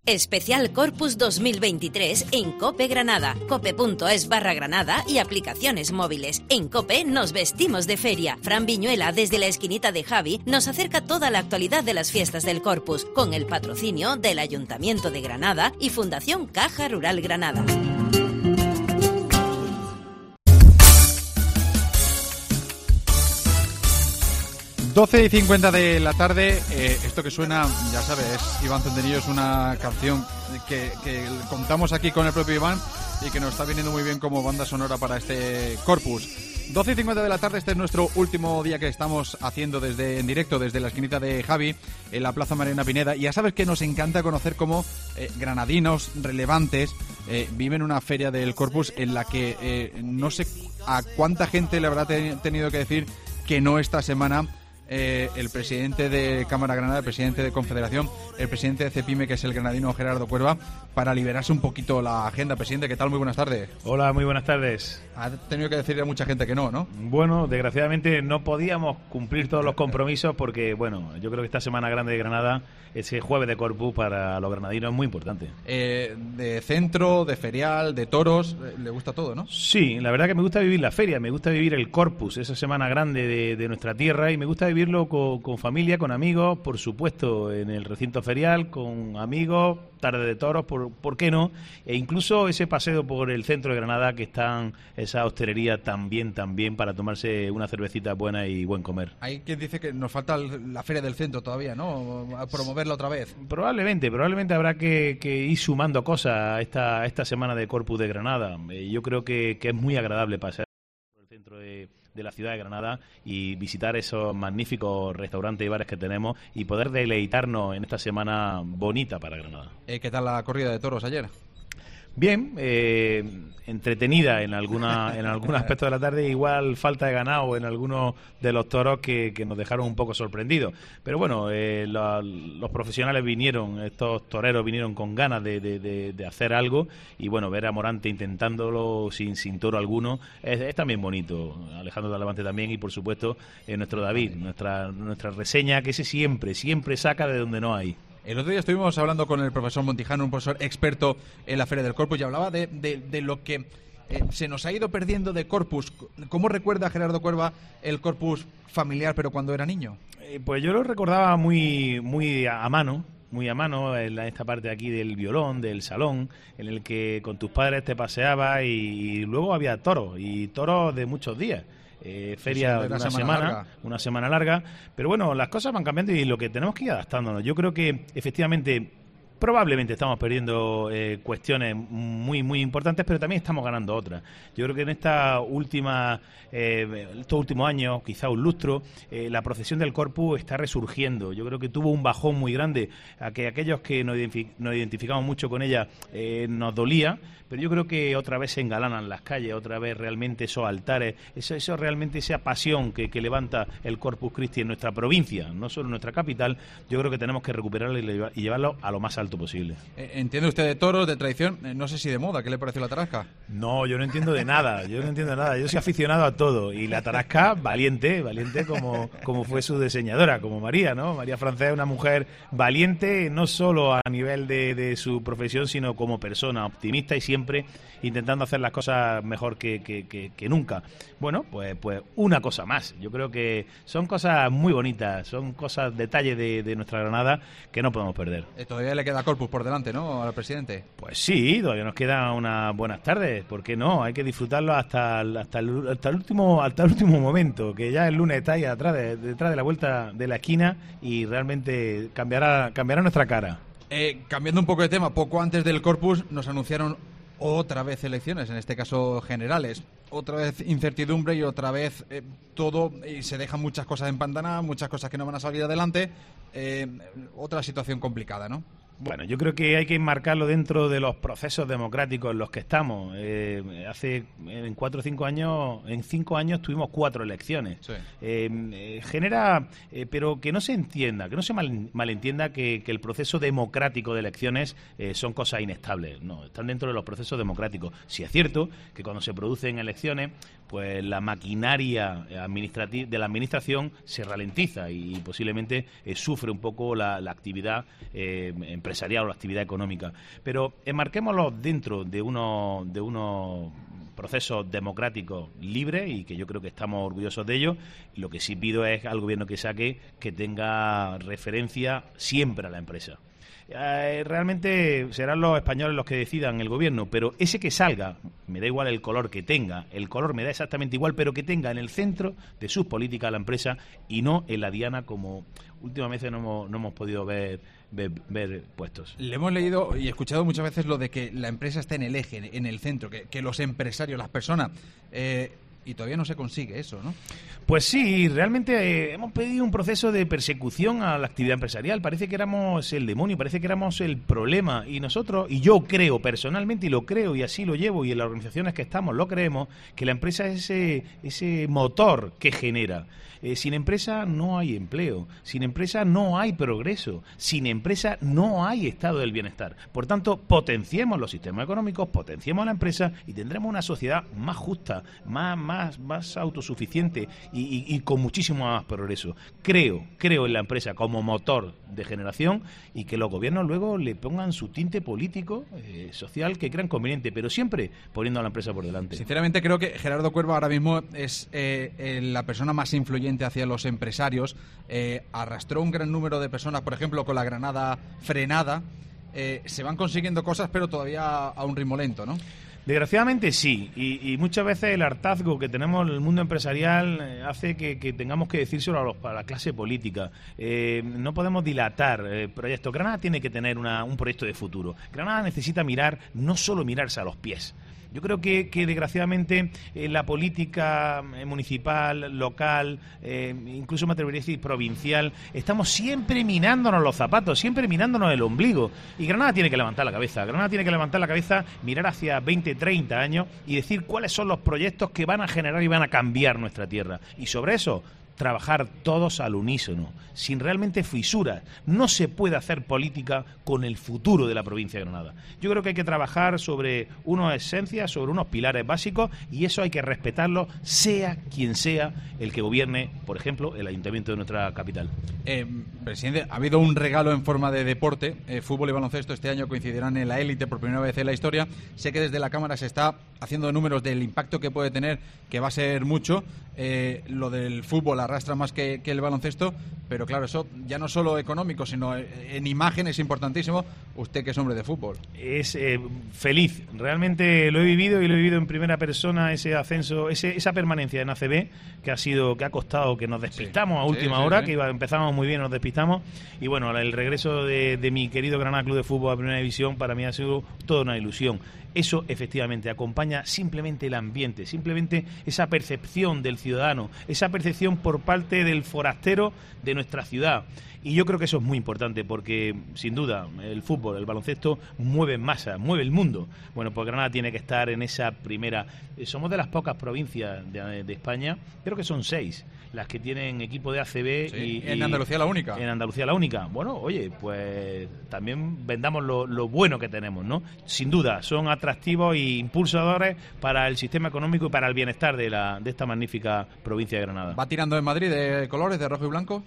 Especial Corpus 2023 en COPE Granada, cope.es/Granada y aplicaciones móviles. En COPE nos vestimos de feria. Fran Viñuela, desde la esquinita de Javi, nos acerca toda la actualidad de las fiestas del Corpus, con el patrocinio del Ayuntamiento de Granada y Fundación Caja Rural Granada. Doce y 50 de la tarde, esto que suena, ya sabes, es Iván Centenillo, es una canción que contamos aquí con el propio Iván y que nos está viniendo muy bien como banda sonora para este Corpus. 12 y 50 de la tarde, este es nuestro último día que estamos haciendo en directo desde la esquinita de Javi, en la Plaza Mariana Pineda, y ya sabes que nos encanta conocer cómo granadinos relevantes viven una feria del Corpus en la que no sé a cuánta gente le habrá tenido que decir que no esta semana. El presidente de Cámara Granada, el presidente de Confederación, el presidente de CEPIME, que es el granadino Gerardo Cuerva, para liberarse un poquito la agenda. Presidente, ¿qué tal? Muy buenas tardes. Hola, muy buenas tardes. Ha tenido que decirle a mucha gente que no, ¿no? Bueno, desgraciadamente no podíamos cumplir todos los compromisos porque, bueno, yo creo que esta Semana Grande de Granada, ese jueves de Corpus para los granadinos es muy importante. De centro, de ferial, de toros, le gusta todo, ¿no? Sí, la verdad que me gusta vivir la feria, me gusta vivir el Corpus, esa Semana Grande de nuestra tierra, y me gusta vivirlo con familia, con amigos, por supuesto, en el recinto ferial, con amigos, tarde de toros, ¿por qué no? E incluso ese paseo por el centro de Granada, que están esa hostelería también para tomarse una cervecita buena y buen comer. Hay quien dice que nos falta la feria del centro todavía, ¿no? A promoverla otra vez. Probablemente habrá que ir sumando cosas a esta semana de Corpus de Granada. Yo creo que es muy agradable pasear por el centro de la ciudad de Granada y visitar esos magníficos restaurantes y bares que tenemos y poder deleitarnos en esta semana bonita para Granada. ¿Qué tal la corrida de toros ayer? Bien, entretenida en algún aspecto de la tarde, igual falta de ganado en algunos de los toros que nos dejaron un poco sorprendidos. Pero bueno, los profesionales estos toreros vinieron con ganas de hacer algo, y bueno, ver a Morante intentándolo sin toro alguno es también bonito. Alejandro de Levante también, y por supuesto nuestro David, nuestra reseña, que ese siempre saca de donde no hay. El otro día estuvimos hablando con el profesor Montijano, un profesor experto en la Feria del Corpus, y hablaba de lo que se nos ha ido perdiendo de Corpus. ¿Cómo recuerda Gerardo Cuerva el Corpus familiar, pero cuando era niño? Pues yo lo recordaba muy a mano. Muy a mano, en esta parte de aquí del violón, del salón, en el que con tus padres te paseabas y luego había toros, y toros de muchos días. Feria de una semana larga, pero bueno, las cosas van cambiando y lo que tenemos que ir adaptándonos. Yo creo que efectivamente probablemente estamos perdiendo cuestiones muy importantes, pero también estamos ganando otras. Yo creo que en estos últimos años, quizá un lustro, la procesión del Corpus está resurgiendo. Yo creo que tuvo un bajón muy grande, a que aquellos que nos identificamos mucho con ella nos dolía, pero yo creo que otra vez se engalanan las calles, otra vez realmente esos altares, eso realmente esa pasión que levanta el Corpus Christi en nuestra provincia, no solo en nuestra capital. Yo creo que tenemos que recuperarlo y llevarlo a lo más alto posible. ¿Entiende usted de toros, de tradición? No sé si de moda. ¿Qué le pareció la tarasca? No, yo no entiendo de nada. Yo soy aficionado a todo. Y la tarasca, valiente como fue su diseñadora, como María, ¿no? María Francés es una mujer valiente, no solo a nivel de su profesión, sino como persona, optimista y siempre intentando hacer las cosas mejor que nunca. Bueno, pues una cosa más. Yo creo que son cosas muy bonitas, son cosas, detalles de nuestra Granada que no podemos perder. Todavía le queda Corpus por delante, ¿no?, al presidente. Pues sí, todavía nos quedan unas buenas tardes. ¿Por qué no? Hay que disfrutarlo hasta el último momento, que ya el lunes está ahí detrás de la vuelta de la esquina y realmente cambiará nuestra cara. Cambiando un poco de tema, poco antes del Corpus nos anunciaron otra vez elecciones, en este caso generales, otra vez incertidumbre y otra vez todo, y se dejan muchas cosas empantanadas, muchas cosas que no van a salir adelante, otra situación complicada, ¿no? Bueno, yo creo que hay que enmarcarlo dentro de los procesos democráticos en los que estamos. En 4 o 5 años, en 5 años tuvimos 4 elecciones. Sí. Genera, pero que no se entienda, que no se malentienda que el proceso democrático de elecciones son cosas inestables. No, están dentro de los procesos democráticos. Sí es cierto que cuando se producen elecciones, pues la maquinaria de la administración se ralentiza y posiblemente sufre un poco la actividad en empresarial o la actividad económica. Pero enmarquémoslo dentro de unos procesos democráticos libres, y que yo creo que estamos orgullosos de ello. Lo que sí pido es al gobierno que tenga referencia siempre a la empresa. Realmente serán los españoles los que decidan el gobierno, pero ese que salga, me da igual el color que tenga, el color me da exactamente igual, pero que tenga en el centro de sus políticas a la empresa y no en la diana como últimamente no hemos podido ver puestos. Le hemos leído y escuchado muchas veces lo de que la empresa está en el eje, en el centro, que los empresarios, las personas... y todavía no se consigue eso, ¿no? Pues sí, realmente hemos pedido un proceso de persecución a la actividad empresarial. Parece que éramos el demonio, parece que éramos el problema. Y nosotros, y yo creo personalmente, y lo creo, y así lo llevo, y en las organizaciones que estamos lo creemos, que la empresa es ese motor que genera. Sin empresa no hay empleo, sin empresa no hay progreso, sin empresa no hay estado del bienestar. Por tanto, potenciemos los sistemas económicos, potenciemos la empresa y tendremos una sociedad más justa, más autosuficiente y con muchísimo más progreso. Creo en la empresa como motor de generación, y que los gobiernos luego le pongan su tinte político, social, que crean conveniente, pero siempre poniendo a la empresa por delante. Sinceramente creo que Gerardo Cuerva ahora mismo es la persona más influyente hacia los empresarios. Arrastró un gran número de personas, por ejemplo, con la Granada frenada. Se van consiguiendo cosas, pero todavía a un ritmo lento, ¿no? Desgraciadamente sí, y muchas veces el hartazgo que tenemos en el mundo empresarial hace que tengamos que decírselo a la clase política. No podemos dilatar proyectos. Granada tiene que tener un proyecto de futuro. Granada necesita no solo mirarse a los pies. Yo creo que desgraciadamente la política municipal, local, incluso me atrevería a decir provincial, estamos siempre minándonos los zapatos, siempre minándonos el ombligo. Y Granada tiene que levantar la cabeza. Granada tiene que levantar la cabeza, mirar hacia 20, 30 años y decir cuáles son los proyectos que van a generar y van a cambiar nuestra tierra. Y sobre eso, trabajar todos al unísono, sin realmente fisuras. No se puede hacer política con el futuro de la provincia de Granada. Yo creo que hay que trabajar sobre unas esencias, sobre unos pilares básicos, y eso hay que respetarlo, sea quien sea el que gobierne, por ejemplo, el ayuntamiento de nuestra capital. Presidente, ha habido un regalo en forma de deporte. Fútbol y baloncesto este año coincidirán en la élite por primera vez en la historia. Sé que desde la Cámara se está haciendo números del impacto que puede tener, que va a ser mucho. Lo del fútbol arrastra más que el baloncesto, pero claro, eso ya no solo económico, sino en imagen es importantísimo. Usted, que es hombre de fútbol. Es feliz, realmente lo he vivido, y lo he vivido en primera persona, ese ascenso, esa permanencia en ACB, que ha costado, que nos despistamos a última hora, que empezamos muy bien, nos despistamos, y bueno, el regreso de mi querido Granada Club de Fútbol a Primera División para mí ha sido toda una ilusión. Eso efectivamente acompaña simplemente el ambiente, simplemente esa percepción del ciudadano, esa percepción por parte del forastero de nuestra ciudad. Y yo creo que eso es muy importante, porque sin duda el fútbol, el baloncesto mueve masa, mueve el mundo. Bueno, pues Granada tiene que estar en esa primera. Somos de las pocas provincias de España, creo que son 6 las que tienen equipo de ACB. Sí, en Andalucía la única. En Andalucía la única. Bueno, oye, pues también vendamos lo bueno que tenemos, ¿no? Sin duda, son atractivos e impulsadores para el sistema económico y para el bienestar de esta magnífica provincia de Granada. ¿Va tirando en Madrid de colores, de rojo y blanco?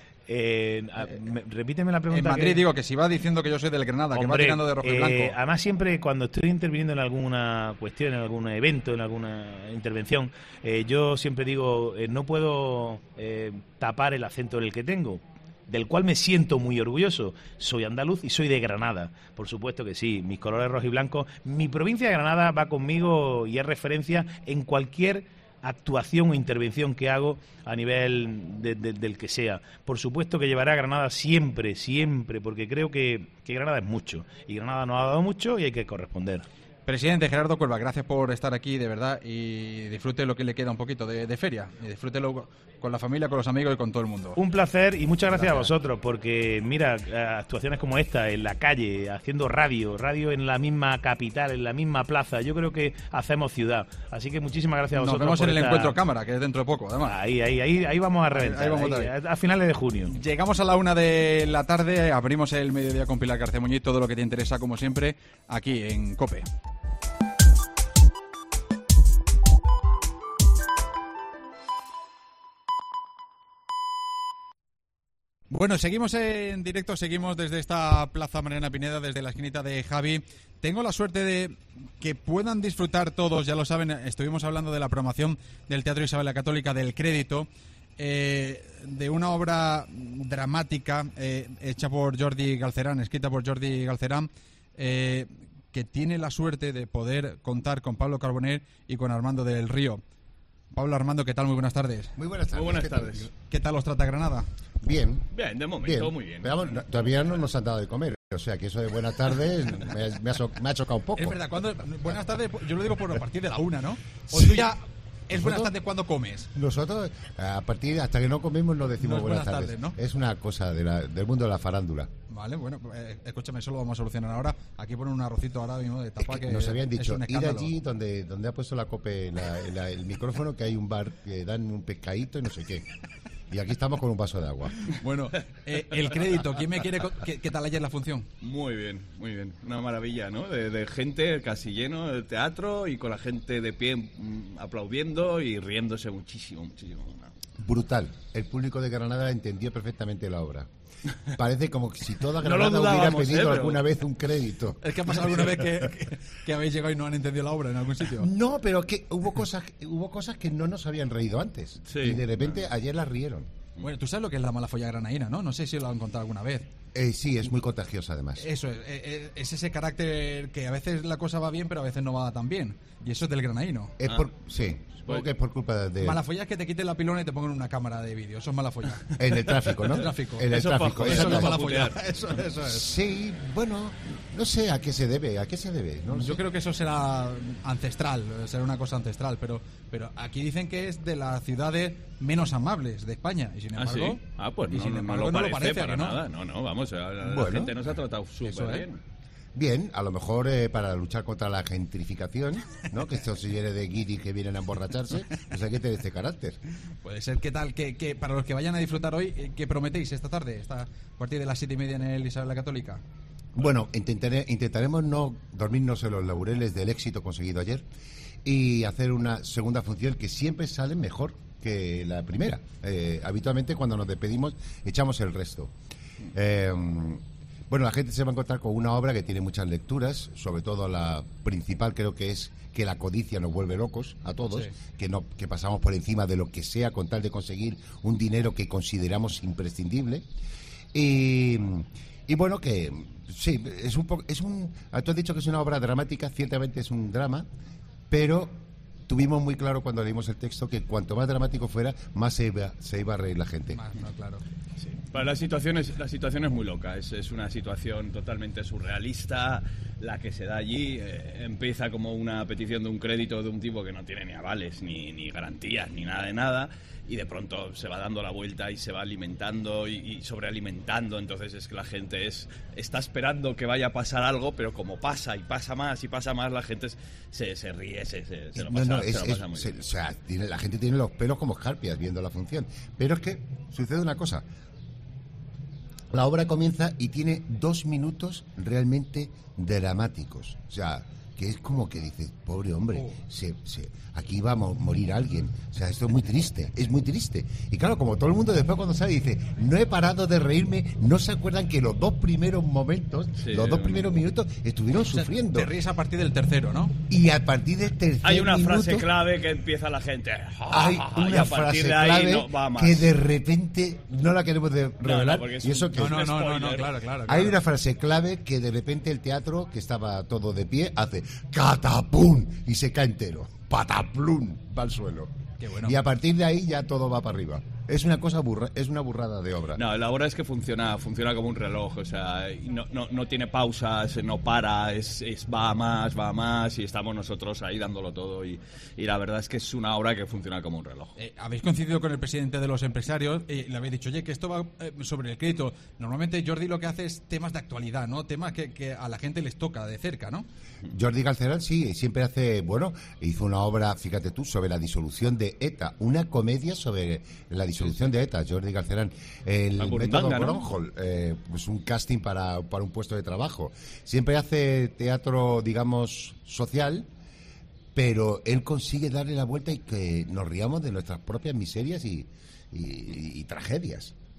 Repíteme la pregunta. En Madrid digo que si va diciendo que yo soy del Granada, hombre, que va tirando de rojo y blanco. Además, siempre cuando estoy interviniendo en alguna cuestión, en algún evento, en alguna intervención, yo siempre digo, no puedo tapar el acento en el que tengo, del cual me siento muy orgulloso. Soy andaluz y soy de Granada, por supuesto que sí, mis colores rojo y blanco. Mi provincia de Granada va conmigo y es referencia en cualquier actuación o intervención que hago a nivel del que sea. Por supuesto que llevaré a Granada siempre, porque creo que Granada es mucho, y Granada nos ha dado mucho y hay que corresponder. Presidente Gerardo Cuerva, gracias por estar aquí, de verdad, y disfrute lo que le queda un poquito de feria, y disfrútelo con la familia, con los amigos y con todo el mundo. Un placer, y muchas gracias a vosotros, porque mira, actuaciones como esta, en la calle, haciendo radio en la misma capital, en la misma plaza, yo creo que hacemos ciudad, así que muchísimas gracias a vosotros. Nos vemos en el encuentro cámara, que es dentro de poco, además. Ahí vamos a reventar, ahí vamos a finales de junio. Llegamos a la 1 de la tarde, abrimos el mediodía con Pilar García Muñiz, todo lo que te interesa, como siempre, aquí en COPE. Bueno, seguimos en directo, seguimos desde esta Plaza Mariana Pineda, desde la esquinita de Javi. Tengo la suerte de que puedan disfrutar todos, ya lo saben, estuvimos hablando de la programación del Teatro Isabel la Católica, del Crédito, de una obra dramática hecha por Jordi Galcerán, escrita por Jordi Galcerán, que tiene la suerte de poder contar con Pablo Carbonell y con Armando del Río. Pablo, Armando, ¿qué tal? Muy buenas tardes. Muy buenas tardes. Muy buenas tardes. ¿Qué tal os trata Granada? Bien. Bien, de momento muy bien. Pero vamos, todavía no nos han dado de comer. O sea, que eso de buenas tardes me ha chocado un poco. Es verdad, buenas tardes, yo lo digo por a partir de la 1, ¿no? O tú ya es buenas tardes cuando comes. Nosotros, hasta que no comemos, no decimos No es buenas buenas tardes. tardes, ¿no? Es una cosa del mundo de la farándula. Vale, bueno, escúchame, eso lo vamos a solucionar ahora. Aquí ponen un arrocito ahora mismo de tapa que nos habían es dicho, un ir escándalo. allí donde ha puesto la COPE el micrófono, que hay un bar que dan un pescadito y no sé qué. Y aquí estamos con un vaso de agua. Bueno, el Crédito, ¿quién me quiere qué tal ayer la función? Muy bien, muy bien. Una maravilla, ¿no? De gente casi lleno del teatro y con la gente de pie aplaudiendo y riéndose muchísimo, muchísimo. Brutal. El público de Granada entendió perfectamente la obra. Parece como que si toda No lo Granada hubiera dudábamos, pedido pero- alguna vez un crédito. ¿Es que ha pasado alguna vez que habéis llegado y no han entendido la obra en algún sitio? No, pero que hubo cosas que no nos habían reído antes. Sí. Y de repente ayer las rieron. Bueno, tú sabes lo que es la mala folla granaína, ¿no? No sé si lo han contado alguna vez. Sí, es muy contagiosa además. Eso es ese carácter que a veces la cosa va bien, pero a veces no va tan bien. Y eso es del granaíno. Sí, supongo que es por culpa de... Mala folla es que te quiten la pilona y te pongan una cámara de vídeo. Eso es mala folla. En el tráfico, ¿no? El tráfico. En el Eso tráfico. es Eso no es exactamente. mala folla. putear. Eso es. Sí, bueno, no sé a qué se debe. No lo sé. Yo creo que eso será ancestral, será una cosa ancestral, pero aquí dicen que es de las ciudades menos amables de España y sin ¿Ah, embargo, sí? Ah, pues y no, sin no embargo lo parece ¿a para que no? nada. No, vamos, la Bueno, gente nos ha tratado eso súper es. bien. Bien, a lo mejor para luchar contra la gentrificación, ¿no? Que esto se llene de guiris que vienen a emborracharse, pues hay que tener este carácter. Puede ser. ¿Qué tal? Que para los que vayan a disfrutar hoy, ¿qué prometéis esta tarde? A partir de las 7:30 en el Isabel la Católica. Bueno, intentaremos no dormirnos en los laureles del éxito conseguido ayer y hacer una segunda función que siempre sale mejor que la primera. Habitualmente cuando nos despedimos echamos el resto. Bueno, la gente se va a encontrar con una obra que tiene muchas lecturas, sobre todo la principal creo que es que la codicia nos vuelve locos a todos, Sí. que pasamos por encima de lo que sea con tal de conseguir un dinero que consideramos imprescindible. Y bueno, que sí, tú has dicho que es una obra dramática, ciertamente es un drama, pero tuvimos muy claro cuando leímos el texto que cuanto más dramático fuera, más se iba a reír la gente. Más, no, claro. Sí. Para la situación es muy loca, es una situación totalmente surrealista la que se da allí. Empieza como una petición de un crédito de un tipo que no tiene ni avales, ni garantías, ni nada de nada, y de pronto se va dando la vuelta y se va alimentando y sobrealimentando. Entonces es que la gente está esperando que vaya a pasar algo, pero como pasa y pasa más y pasa más, la gente se ríe, se lo pasa muy bien. O sea, la gente tiene los pelos como escarpias viendo la función. Pero es que sucede una cosa. La obra comienza y tiene 2 minutos realmente dramáticos. O sea, que es como que dices, pobre hombre, aquí va a morir alguien. O sea, esto es muy triste. Y claro, como todo el mundo después cuando sale dice, no he parado de reírme, no se acuerdan que los 2 primeros momentos, los 2 primeros minutos estuvieron sufriendo. Te ríes a partir del tercero, ¿no? Y a partir del tercer Hay una minuto, frase clave que empieza la gente. hay y una a partir frase de ahí clave no va más. que de repente no la queremos revelar. porque es y eso un- que No, spoiler. claro. hay una frase clave que de repente el teatro, que estaba todo de pie, hace catapum y se cae entero. Pataplum, va al suelo. Qué bueno. Y a partir de ahí ya todo va para arriba. Es una cosa es una burrada de obra. No, la obra es que funciona como un reloj, o sea, y no tiene pausas, no para, va a más y estamos nosotros ahí dándolo todo y la verdad es que es una obra que funciona como un reloj. Habéis coincidido con el presidente de los empresarios y le habéis dicho, oye, que esto va sobre el crédito. Normalmente Jordi lo que hace es temas de actualidad, ¿no? Temas que a la gente les toca de cerca, ¿no? Jordi Galcerán sí, siempre hizo una obra, fíjate tú, sobre la disolución de ETA, una comedia sobre la disolución de ETA, Jordi Galcerán. El La método burundanga, ¿no? Bronhol, pues un casting para un puesto de trabajo. Siempre hace teatro, digamos, social, pero él consigue darle la vuelta y que nos riamos de nuestras propias miserias y tragedias.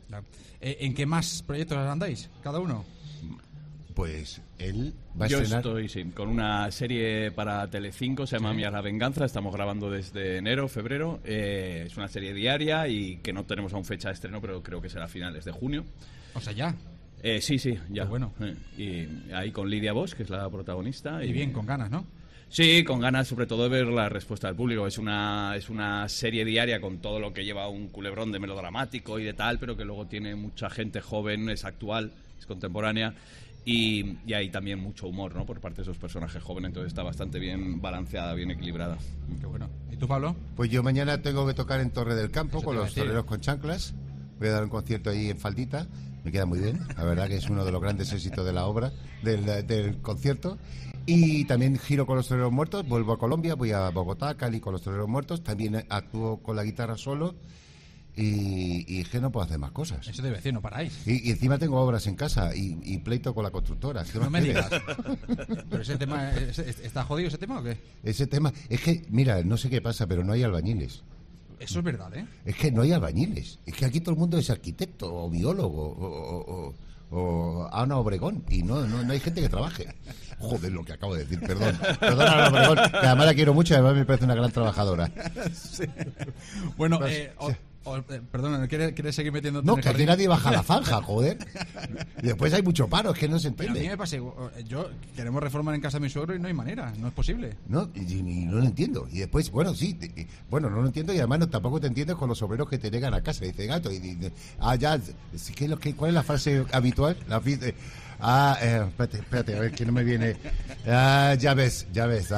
Claro. ¿En qué más proyectos andáis, cada uno? Pues él va a Yo estrenar... estoy, con una serie para Telecinco, se llama Mía la Venganza, estamos grabando desde enero, febrero, es una serie diaria y que no tenemos aún fecha de estreno, pero creo que será a finales de junio. O sea, ya. Sí, ya. Qué bueno. Y ahí con Lidia Bosch, que es la protagonista. Y bien, con ganas, ¿no? Sí, con ganas sobre todo de ver la respuesta del público. Es una serie diaria con todo lo que lleva un culebrón de melodramático y de tal, pero que luego tiene mucha gente joven, es actual, es contemporánea. Y hay también mucho humor, ¿no? Por parte de esos personajes jóvenes, entonces está bastante bien balanceada, bien equilibrada. Qué bueno. ¿Y tú, Pablo? Pues yo mañana tengo que tocar en Torre del Campo Eso con te iba a los decir. toreros con chanclas. Voy a dar un concierto ahí en faldita. Me queda muy bien. La verdad que es uno de los grandes éxitos de la obra, del concierto. Y también giro con los toreros muertos. Vuelvo a Colombia, voy a Bogotá, Cali con los toreros muertos. También actúo con la guitarra solo. Y es que no puedo hacer más cosas. Eso te iba a decir, no paráis. Y encima tengo obras en casa y pleito con la constructora. ¿Qué No más me quieres? digas. ¿Pero ese tema, está jodido ese tema o qué? Ese tema, es que, mira, no sé qué pasa, pero no hay albañiles. Eso es verdad, ¿eh? Es que no hay albañiles. Es que aquí todo el mundo es arquitecto o biólogo o Ana Obregón y no hay gente que trabaje. Joder, lo que acabo de decir, perdón. Perdón, Ana Obregón, que además la quiero mucho y además me parece una gran trabajadora. Bueno, Sí. perdona, ¿quieres seguir metiéndote No, en el que aquí jardín? nadie baja la zanja, joder. Y después hay mucho paro, es que no se Pero a mí entiende. me pasa, yo queremos reformar en casa de mi suegro y no hay manera, no es posible. No, y no lo entiendo. Y después, bueno, sí, bueno, no lo entiendo y además tampoco te entiendes con los obreros que te llegan a casa. Dice gato, y dice, ya, ¿cuál es la frase habitual? Espérate, a ver, que no me viene. Ya ves.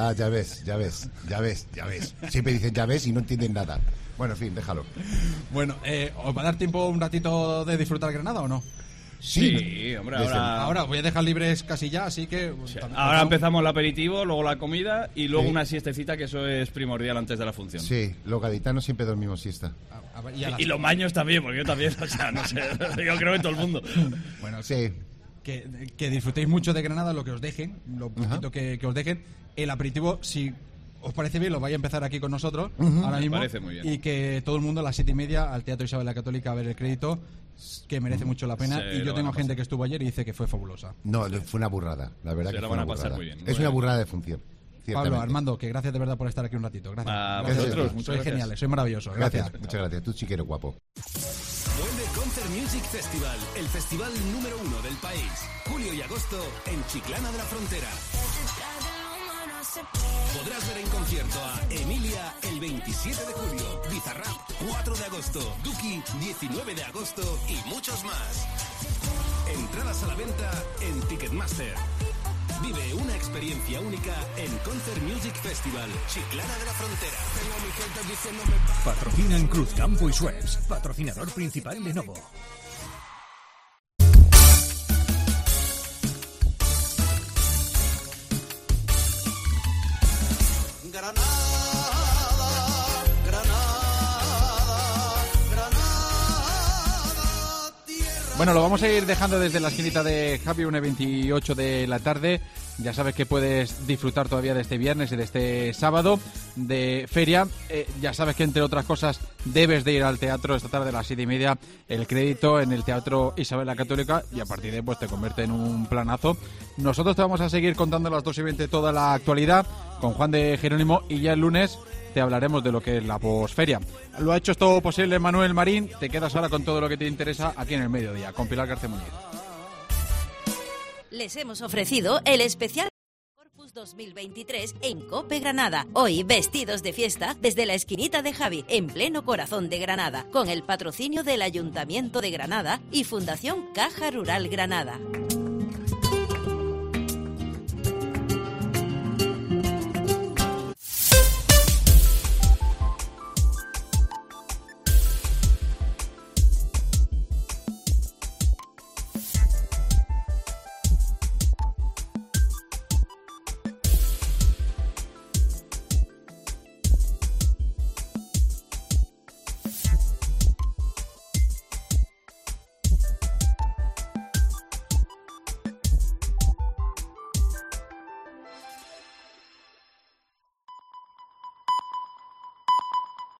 Siempre dicen ya ves y no entienden nada. Bueno, en fin, déjalo. Bueno, ¿os va a dar tiempo un ratito de disfrutar Granada o no? Sí, hombre, desde- Ahora voy a dejar libres casi ya, así que... Ahora empezamos el aperitivo, luego la comida y luego Sí. una siestecita, que eso es primordial antes de la función. Sí, los gaditanos siempre dormimos siesta. Y a las- Y los maños también, porque yo también, o sea, no sé, yo creo que todo el mundo. Bueno, Sí. que disfrutéis mucho de Granada, lo que os dejen, lo poquito que os dejen. El aperitivo, si os parece bien, lo vais a empezar aquí con nosotros ahora Me mismo. parece muy bien. Y que todo el mundo a las 7:30 al Teatro Isabel la Católica a ver el crédito, que merece mucho la pena. Se Y lo yo van tengo a gente pasar. que estuvo ayer y dice que fue fabulosa. No, fue una burrada. La verdad Se que lo fue van una a pasar burrada. muy bien, muy Es una bien. burrada de función. Pablo, Ciertamente. Armando, que gracias de verdad por estar aquí un ratito. Gracias. A Gracias. vosotros, muchas Sois gracias. geniales, sois maravillosos. Gracias, muchas gracias. Tú sí que eres guapo. Vuelve Concert Music Festival, el festival número 1 del país. Julio y agosto en Chiclana de la Frontera. Podrás ver en concierto a Emilia el 27 de julio, Bizarrap 4 de agosto, Duki 19 de agosto y muchos más. Entradas a la venta en Ticketmaster. Vive una experiencia única en Concert Music Festival, Chiclana de la Frontera. Patrocinan Cruzcampo y Schweppes, patrocinador principal Lenovo. Bueno, lo vamos a ir dejando desde la esquinita de Javi, 1:28 de la tarde. Ya sabes que puedes disfrutar todavía de este viernes y de este sábado de feria. Ya sabes que, entre otras cosas, debes de ir al teatro esta tarde a las 7:30. El crédito en el Teatro Isabel la Católica y a partir de ahí pues te convierte en un planazo. Nosotros te vamos a seguir contando a las 2:20 toda la actualidad con Juan de Jerónimo y ya el lunes te hablaremos de lo que es la posferia. Lo ha hecho todo posible Manuel Marín. Te quedas ahora con todo lo que te interesa aquí en el mediodía, con Pilar García Muñiz. Les hemos ofrecido el especial Corpus 2023 en Cope Granada. Hoy vestidos de fiesta desde la esquinita de Javi, en pleno corazón de Granada, con el patrocinio del Ayuntamiento de Granada y Fundación Caja Rural Granada.